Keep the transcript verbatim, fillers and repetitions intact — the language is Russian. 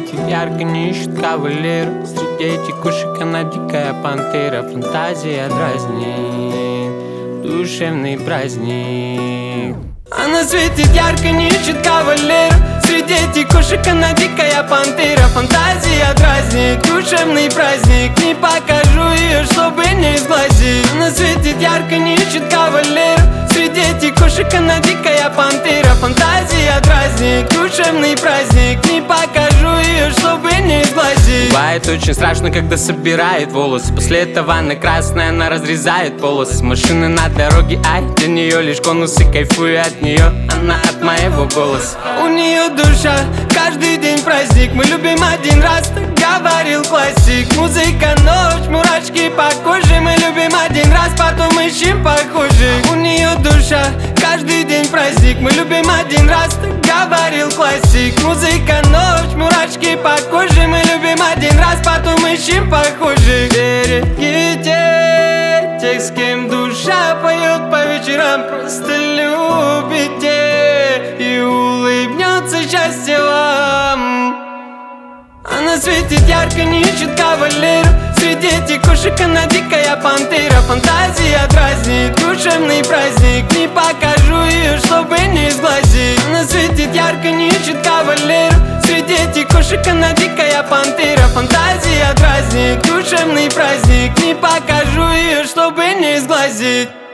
светит ярко, не ищет кавалера. Среди этих кошек она дикая пантера. Фантазия дразнит, душевный праздник. Она светит ярко, не ищет кавалера. Среди этих кошек она дикая пантера. Фантазия дразнит, душевный праздник. Не покажу ее, чтобы не сглазить. Она светит ярко, не ищет кавалера. Среди этих кошек она дикая пантера. Фантазия дразнит, душевный праздник. Не покажу ее, чтобы не сглазить. Бывает очень страшно, когда собирает волосы. После этого она красная, она разрезает полосы. С машины на дороге, ай, для нее лишь конусы. Кайфую от нее, она от моего голоса. У нее душа, каждый день праздник. Мы любим один раз, так говорил классик. Музыка, ночь, мурашки по коже. Мы любим один раз, потом ищем похожих. У нее душа, каждый день праздник. Мы любим один раз, так говорил классик. Музыка, ночь, мурашки по коже. Мы любим один раз, потом ищем похожих. Берегите тех, с кем душа поет по вечерам. Просто любите, и улыбнется счастье вам. Она светит ярко, не ищет кавалера. Среди этих кошек она дикая пантера. Фантазия дразнит, душевный праздник. Не покажу ее, чтобы не сглазить. Она светит ярко, не ищет кавалера. Среди этих кошек она дикая пантера. Фантазия дразнит, душевный праздник. Не покажу ее, чтобы не сглазить.